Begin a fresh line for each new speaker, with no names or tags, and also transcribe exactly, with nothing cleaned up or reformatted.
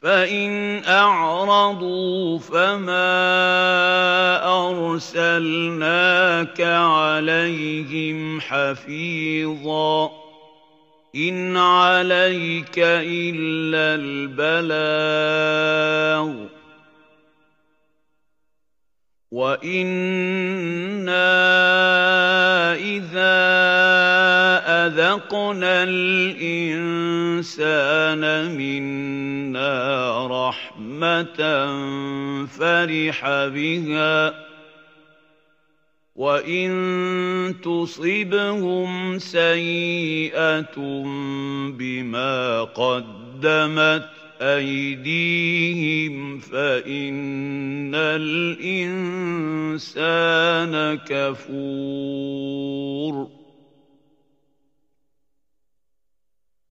فإن أعرضوا فما أرسلناك عليهم حفيظا إن عليك إلا البلاغ وإنا إذا أذقنا الإنسان منا رحمة فرح بها وإن تصبهم سيئة بما قدمت أيديهم فإن الإنسان كفور